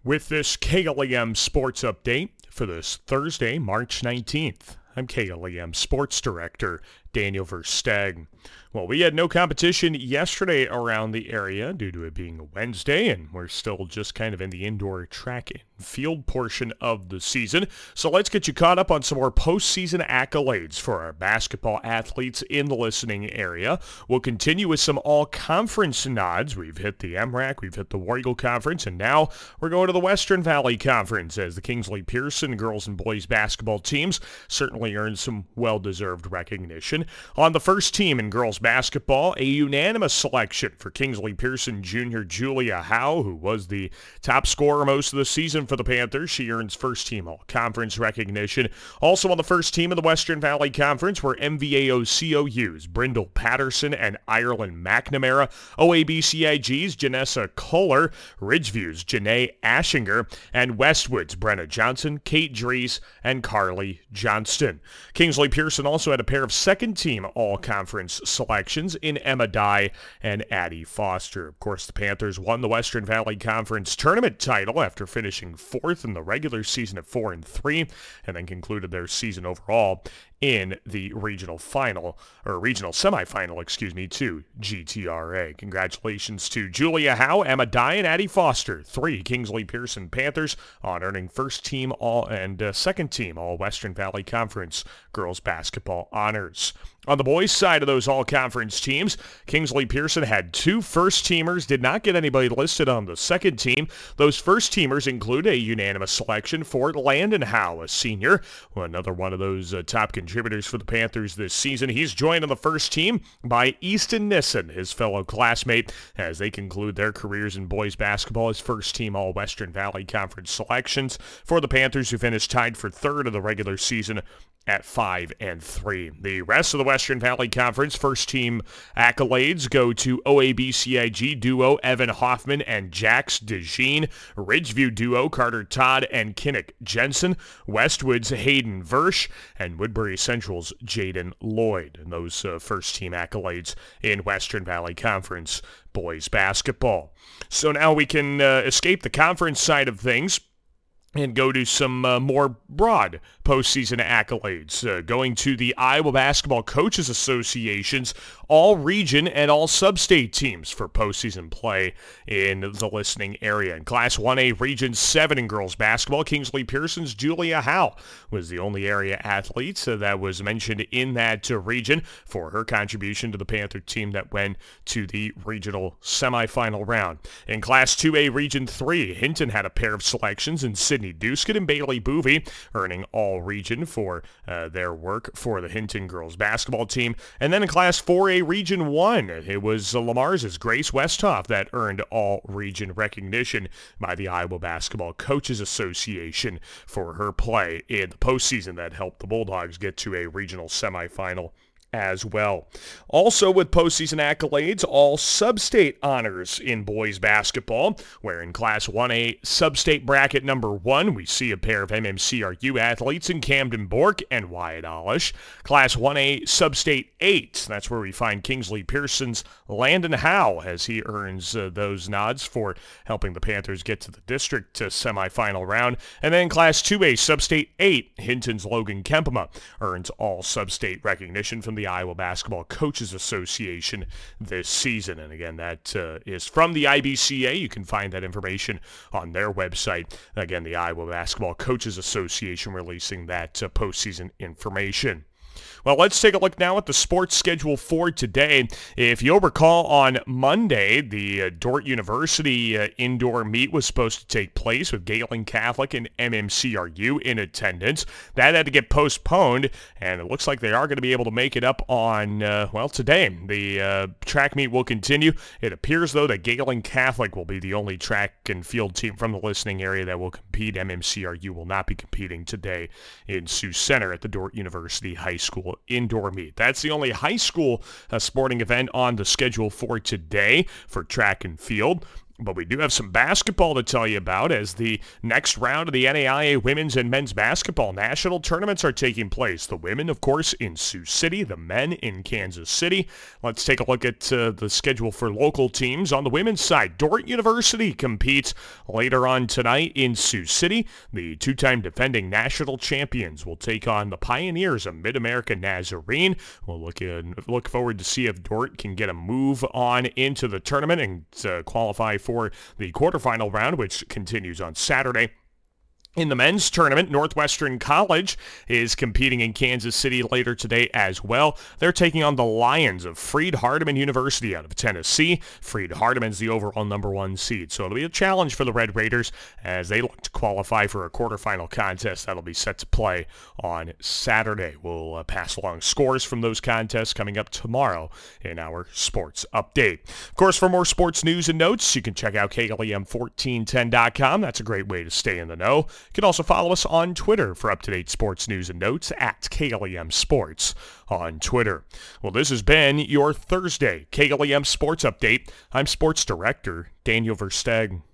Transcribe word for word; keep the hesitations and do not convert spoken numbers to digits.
With this K L E M Sports Update for this Thursday, March nineteenth. I'm K L E M Sports Director Daniel Versteg. Well, we had no competition yesterday around the area due to it being a Wednesday, and we're still just kind of in the indoor track and field portion of the season. So let's get you caught up on some more postseason accolades for our basketball athletes in the listening area. We'll continue with some all-conference nods. We've hit the M RAC, we've hit the War Eagle Conference, and now we're going to the Western Valley Conference as the Kingsley Pierson girls and boys basketball teams certainly earned some well-deserved recognition. On the first team in girls basketball, a unanimous selection for Kingsley Pierson junior Julia Howe, who was the top scorer most of the season for the Panthers. She earns first team all-conference recognition. Also on the first team of the Western Valley Conference were M V A O C O U's Brindle Patterson and Ireland McNamara, O A B C I G's Janessa Kohler, Ridgeview's Janae Ashinger, and Westwood's Brenna Johnson, Kate Dries, and Carly Johnston. Kingsley Pierson also had a pair of second-team all-conference selections in Emma Dye and Addie Foster. Of course, the Panthers won the Western Valley Conference tournament title after finishing fourth in the regular season at four and three, and then concluded their season overall in the regional final, or regional semifinal, excuse me, to G T R A. Congratulations to Julia Howe, Emma Dye, and Addie Foster, three Kingsley Pierson Panthers, on earning first team all and uh, second team all Western Valley Conference girls basketball honors. On the boys' side of those all-conference teams, Kingsley Pierson had two first-teamers, did not get anybody listed on the second team. Those first-teamers include a unanimous selection for Landon Howe, a senior, another one of those uh, top contributors for the Panthers this season. He's joined on the first team by Easton Nissen, his fellow classmate, as they conclude their careers in boys basketball as first-team All-Western Valley Conference selections for the Panthers, who finished tied for third of the regular season at five and three. The rest of the Western Valley Conference first team accolades go to O A B C I G duo Evan Hoffman and Jax DeJean, Ridgeview duo Carter Todd and Kinnick Jensen, Westwood's Hayden Versh, and Woodbury Central's Jaden Lloyd. And those uh, first team accolades in Western Valley Conference boys basketball. So now we can uh, escape the conference side of things and go to some uh, more broad postseason accolades, uh, going to the Iowa Basketball Coaches Association's all-region and all-sub-state teams for postseason play in the listening area. In Class one A Region seven in girls basketball, Kingsley Pierson's Julia Howe was the only area athlete uh, that was mentioned in that uh, region for her contribution to the Panther team that went to the regional semifinal round. In Class two A Region three, Hinton had a pair of selections in Sydney Duskett and Bailey Boovy, earning all region for uh, their work for the Hinton girls basketball team. And then in Class four A Region one, it was uh, Lamar's Grace Westhoff that earned all region recognition by the Iowa Basketball Coaches Association for her play in the postseason that helped the Bulldogs get to a regional semifinal as well. Also with postseason accolades, all sub-state honors in boys basketball, where in Class one A sub-state bracket number one, we see a pair of M M C R U athletes in Camden Bork and Wyatt Olish. Class one A sub-state eight, that's where we find Kingsley Pierson's Landon Howe, as he earns uh, those nods for helping the Panthers get to the district uh, semifinal round. And then Class two A sub-state eight, Hinton's Logan Kempema earns all sub-state recognition from the Iowa Basketball Coaches Association this season. And again, that uh, is from the I B C A. You can find that information on their website. Again, the Iowa Basketball Coaches Association releasing that uh, postseason information. Well, let's take a look now at the sports schedule for today. If you'll recall, on Monday, the uh, Dordt University uh, indoor meet was supposed to take place with Galen Catholic and M M C R U in attendance. That had to get postponed, and it looks like they are going to be able to make it up on, uh, well, today. The uh, track meet will continue. It appears, though, that Galen Catholic will be the only track and field team from the listening area that will compete. M M C R U will not be competing today in Sioux Center at the Dordt University High School indoor meet. That's the only high school uh, sporting event on the schedule for today for track and field. But we do have some basketball to tell you about as the next round of the N A I A women's and men's basketball national tournaments are taking place. The women, of course, in Sioux City, the men in Kansas City. Let's take a look at uh, the schedule for local teams. On the women's side, Dordt University competes later on tonight in Sioux City. The two-time defending national champions will take on the Pioneers of Mid-America Nazarene. We'll look, in, look forward to see if Dordt can get a move on into the tournament and uh, qualify for the quarterfinal round, which continues on Saturday. In the men's tournament, Northwestern College is competing in Kansas City later today as well. They're taking on the Lions of Freed-Hardeman University out of Tennessee. Freed-Hardeman's the overall number one seed, so it'll be a challenge for the Red Raiders as they look to qualify for a quarterfinal contest that'll be set to play on Saturday. We'll uh, pass along scores from those contests coming up tomorrow in our sports update. Of course, for more sports news and notes, you can check out K L E M fourteen ten dot com. That's a great way to stay in the know. You can also follow us on Twitter for up-to-date sports news and notes at K L E M Sports on Twitter. Well, this has been your Thursday K L E M Sports Update. I'm Sports Director Daniel Verstegen.